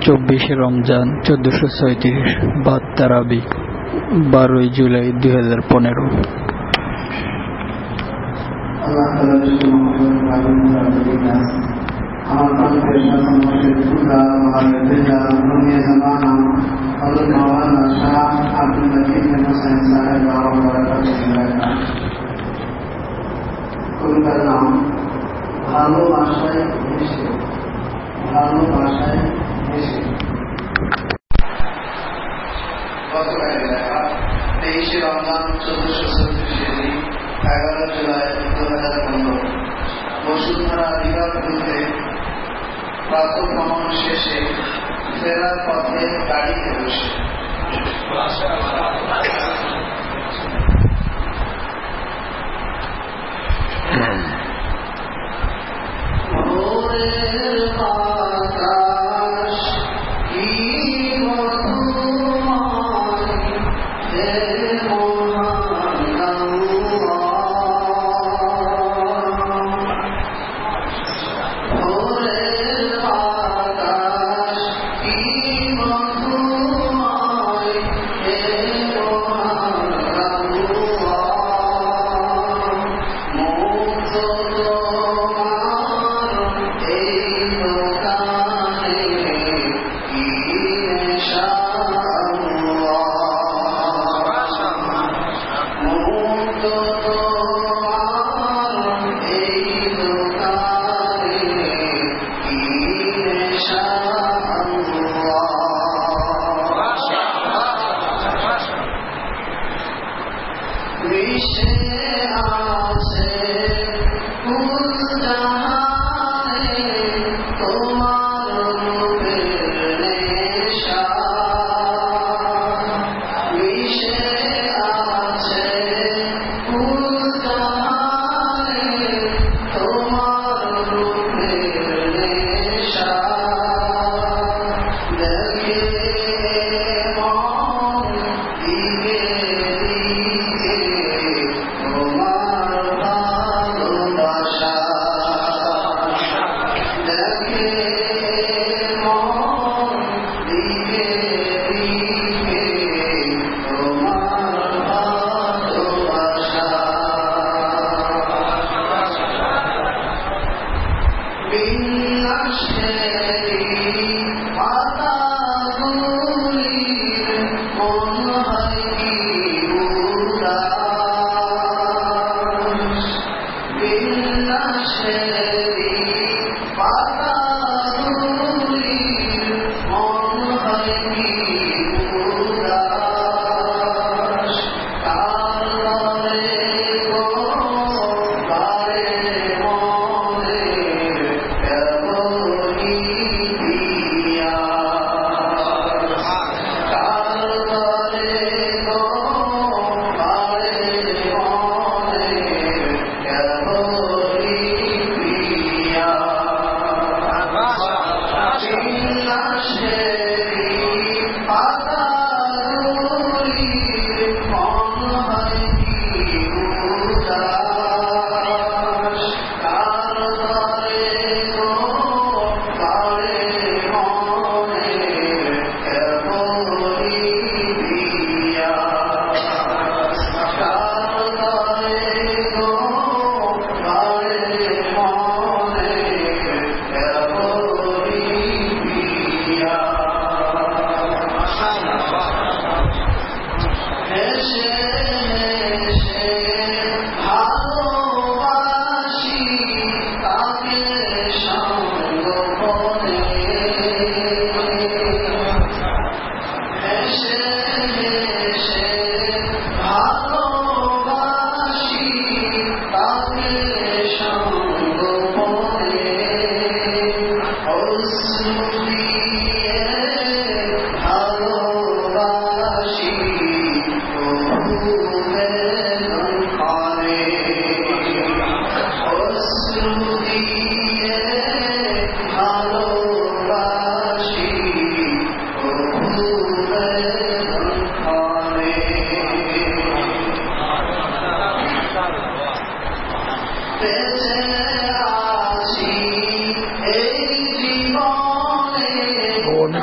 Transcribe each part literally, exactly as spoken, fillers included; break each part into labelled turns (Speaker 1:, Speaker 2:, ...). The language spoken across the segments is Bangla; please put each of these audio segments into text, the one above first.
Speaker 1: চব্বিশে রমজান চোদ্দশো ছয়ত্রিশ বাদ তারাবি বারোই জুলাই দুই হাজার পনেরো।
Speaker 2: ভালোবাসায় হেসে ভালোবাসায় হেসে গতকালের লেখা তেইশে রমজান চোদ্দশো ছত্রিশে দিন এগারো জুলাই দু হাজার পনেরো। বসুন্ধরা দীঘার বিরুদ্ধে প্রাতঃ ভ্রমণ শেষে ফেরার পথে গাড়িতে বসে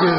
Speaker 3: তাকে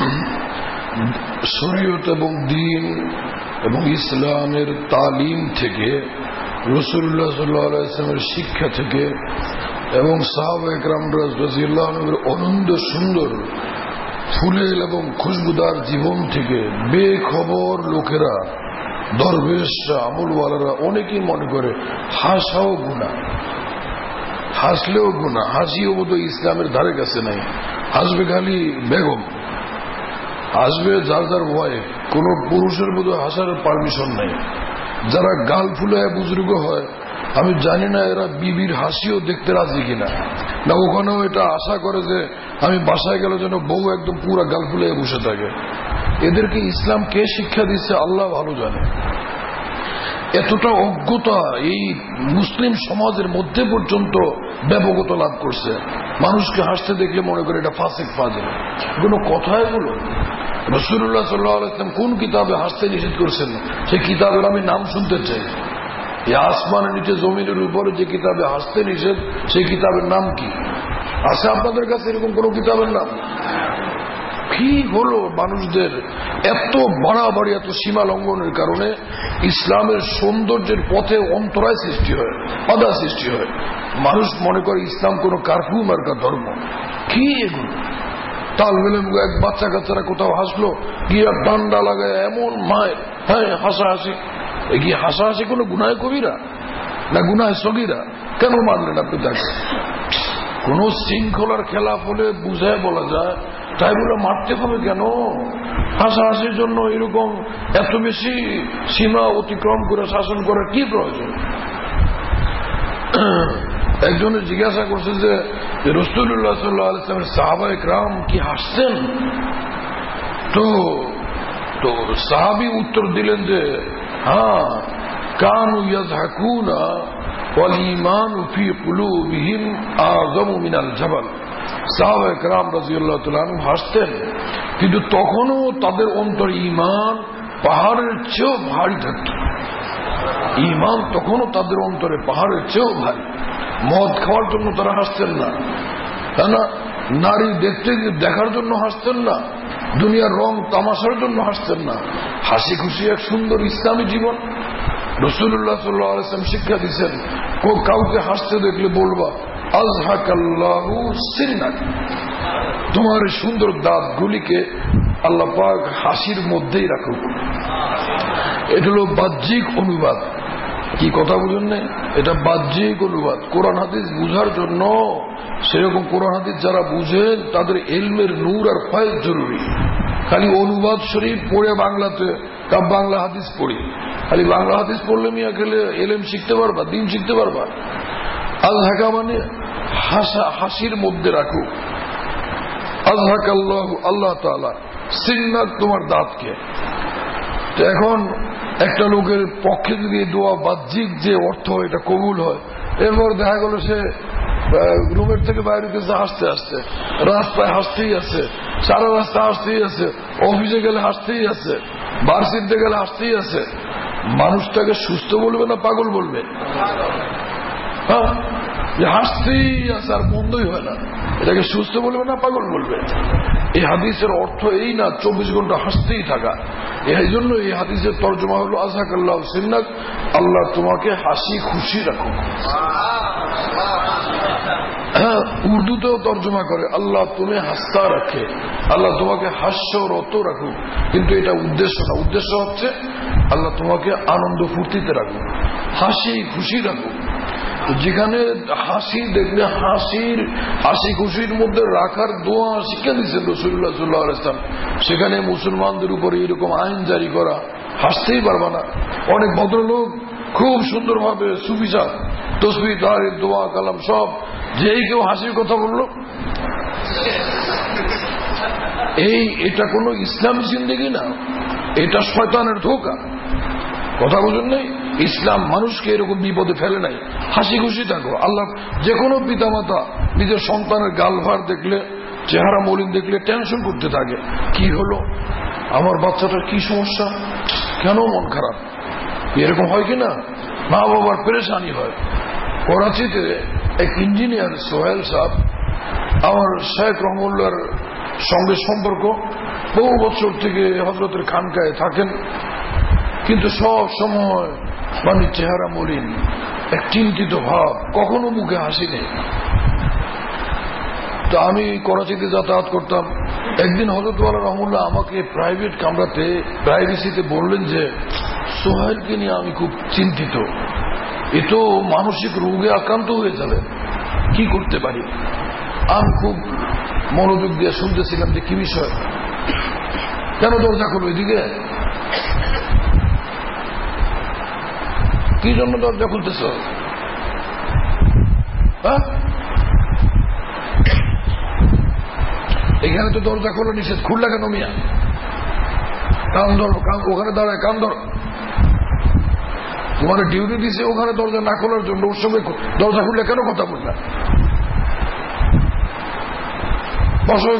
Speaker 3: শরীয়ত এবং দ্বীন এবং ইসলামের তালিম থেকে, রাসূলুল্লাহ সাল্লাল্লাহু আলাইহি ওয়াসাল্লামের শিক্ষা থেকে এবং সাহাবা ইকরাম রাদিয়াল্লাহু আনহুর অনন্ত সুন্দর ফুলেল এবং খুশবুদার জীবন থেকে বেখবর লোকেরা, দরবেশরা, আমলওয়ালারা অনেকেই মনে করে হাসাও গুনাহ, হাসলেও গুনাহ, হাসিও বোধ ইসলামের ধারে কাছে নাই, হাসবে খালি বেগম, হাসবে যার যার ওয়াইফ, কোন পুরুষের বোধ হাসার পারমিশন নাই। যারা গাল ফুলায় বুজুর্গ হয়, আমি জানি না এরা বিবির হাসিও দেখতে রাজি কিনা, না ওখানেও এটা আশা করে যে আমি বাসায় গেলে যেন বউ একদম পুরা গাল ফুলায় বসে থাকে। এদেরকে ইসলাম কে শিক্ষা দিচ্ছে আল্লাহ ভালো জানে। এতটা অজ্ঞতা এই মুসলিম সমাজের মধ্যে পর্যন্ত ব্যাপকতা লাভ করছে। মানুষকে হাসতে দেখলে মনে করে এটা ফাসিক ফাজিল, কোনো কথা এগুলো। রাসূলুল্লাহ সাল্লাল্লাহু আলাইহি ওয়াসাল্লাম কোন কিতাবে হাসতে নিষেধ করছেন সেই কিতাবের আমি নাম শুনতে চাই। এই আসমানের নিচে জমিনের উপরে যে কিতাবে হাসতে নিষেধ সেই কিতাবের নাম কি আছে আপনাদের কাছে? এরকম কোন কিতাবের নাম? কি হলো মানুষদের এত বাড়াবাড়ি, এত সীমা লঙ্ঘনের কারণে ইসলামের সৌন্দর্যের পথে অন্তরায় সৃষ্টি হয়, বাধা সৃষ্টি হয়। মানুষ মনে করে ইসলাম কোন কারফিউ মার্কা ধর্ম। কি এগুলো? তাল বেলে এক বাচ্চা কাচ্চারা কোথাও হাসলো, গিয়ে ডান্ডা লাগায় এমন মায়, হ্যাঁ হাসাহাসি। এগিয়ে হাসাহাসি কোনো গুনাহে কবিরা না গুনাহে সগীরা? কেন মানলেন আপনি তাকে? কোন শৃঙ্খলার খেলাফ হলে বুঝায় বলা যায়, তাই বলে মারতে হবে কেন? হাসাহাসির জন্য এরকম এত বেশি সীমা অতিক্রম করে শাসন করার কি প্রয়োজন? একজনে জিজ্ঞাসা করছে যে রাসূলুল্লাহ সাল্লাল্লাহু আলাইহি ওয়াসাল্লামের সাহাবায়ে কেরাম কি হাসতেন? তো তো সাহাবী উত্তর দিলেন যে হ্যাঁ, কানু ইয়াযহাকুনা ওয়াল ঈমানু ফি কুলুবিহিম আযমু মিনাল জাবাল। সাহাবায়ে কেরাম রাদিয়াল্লাহু তাআলা আনহুম হাসতেন, কিন্তু তখনও তাদের অন্তরে ঈমান পাহাড়ের চেয়েও ভারী থাকত। ঈমান তখনও তাদের অন্তরে পাহাড়ের চেয়েও ভারী। মদ খাওয়ার জন্য তারা হাসতেন না, তাই না? নারী দেখতে দেখার জন্য হাসতেন না, দুনিয়ার রং তামাশার জন্য হাসতেন না। হাসি খুশি এক সুন্দর ইসলামী জীবন রাসূলুল্লাহ সাল্লাল্লাহু আলাইহি ওয়াসাল্লাম শিক্ষা দিয়েছেন। কাউকে হাসতে দেখলে বলবা আযহাকাল্লাহু সিন্নাক, তোমার সুন্দর দাঁতগুলিকে আল্লাহ পাক হাসির মধ্যেই রাখুক। এটা হলো বাহ্যিক অনুবাদ। কি কথা বুঝেন না? এটা বাহ্যিক অনুবাদ। কোরআন হাদিস বুঝার জন্য সেরকম কোরআন হাদিস যারা বুঝেন তাদের ইলমের নূর আর ফয়েজ জরুরি। খালি অনুবাদ শরীফ পড়ে বাংলাতে বাংলা হাদিস পড়ি, খালি বাংলা হাদিস পড়লে মিয়া খেলে এলএম শিখতে পারবা, দিন শিখতে পারবা? আযহাকা মানে হাসা, হাসির মধ্যে রাখো। আযহাকাল্লাহু, আল্লাহ তাআলা সিন্নাক, তোমার দাঁতকে। তো এখন একটা লোকের পক্ষে যদি দোয়া বাহ্যিক যে অর্থ এটা কবুল হয়, এরপর দেখা গেল সে রুমের থেকে বাইরে গেছে হাসতে হাসতে, রাস্তায় হাসতেই আছে, সারা রাস্তা হাসতেই আছে, অফিসে গেলে হাসতেই আছে, ভার্সিটিতে গেলে হাসতেই আছে। মানুষটাকে সুস্থ বলবে না পাগল বলবে? হ্যাঁ, হাসতেই আছে আর বন্ধই হয় না, এটাকে সুস্থ বলবে না পাগল বলবে? এই হাদিসের অর্থ এই না চব্বিশ ঘন্টা হাসতেই থাকা। এই জন্য এই হাদিসের তর্জমা হলো আযহাকাল্লাহু সিন্নাক, আল্লাহ তোমাকে হাসি খুশি রাখুক। হ্যাঁ, উর্দুতেও তর্জমা করে আল্লাহ তুমি হাসতা রাখে, আল্লাহ তোমাকে হাস্যরত রাখুক। কিন্তু এটা উদ্দেশ্য না, উদ্দেশ্য হচ্ছে আল্লাহ তোমাকে আনন্দ ফুর্তিতে রাখুক, হাসি খুশি রাখুক। যেখানে হাসি দেখলে হাসির হাসি খুশির মধ্যে রাখার দোয়া শিক্ষা দিচ্ছেন রাসূলুল্লাহ সাল্লাল্লাহু আলাইহি ওয়াসাল্লাম, সেখানে মুসলমানদের উপরে এরকম আইন জারি করা, হাসতেই পারবা না। অনেক ভদ্রলোক খুব সুন্দরভাবে সুফিসা তসবিহ তাহরিদ দোয়া কালাম সব, যেই কেউ হাসির কথা বলল, এই এটা কোন ইসলামী জিন্দেগি না, এটা শয়তানের ধোঁকা। কথা বুঝুন নাই? ইসলাম মানুষকে এরকম বিপদে ফেলে নাই। হাসি খুশি থাকো। আল্লাহ যে কোনো পিতামাতা নিজের সন্তানের গালভার দেখলে, চেহারা মলিন দেখলে টেনশন করতে থাকে, কি হলো আমার বাচ্চাটার, কি সমস্যা, কেন মন খারাপ, এরকম হয় কিনা? মা বাবার পেরেশানি হয়। করাচিতে এক ইঞ্জিনিয়ার সোহেল সাহেব আমার শেখ রহমুল্লাহর সঙ্গে সম্পর্ক, বহু বছর থেকে হযরতের খানকায় থাকেন, কিন্তু সব সময় মানে চেহারা মলিন, এক চিন্তিত ভাব, কখনো মুখে হাসি নেই। তো আমি করাচিতে যাতায়াত করতাম। একদিন হযরত ওয়ালা রহমুল্লাহ আমাকে প্রাইভেট কামরাতে প্রাইভেসিতে বললেন যে সোহেলকে নিয়ে আমি খুব চিন্তিত, এ তো মানসিক রোগে আক্রান্ত হয়ে যাবে, কি করতে পারি। আমি খুব মনোযোগ দিয়ে শুনতেছিলাম যে কি বিষয়, কেন দরজা খোলো, এদিকে কি জন্য দরজা খুলতেছ, হ্যাঁ এখানে তো দরজা খোলা নিষেধ, খুললা কেন মিয়া, কান ধর, ওখানে দাঁড়ায় কান ধর, তোমার ডিউটি দিছে ওখানে দরজা না খোলার জন্য, ওর সঙ্গে দরজা খুললে কেন কথা বললা।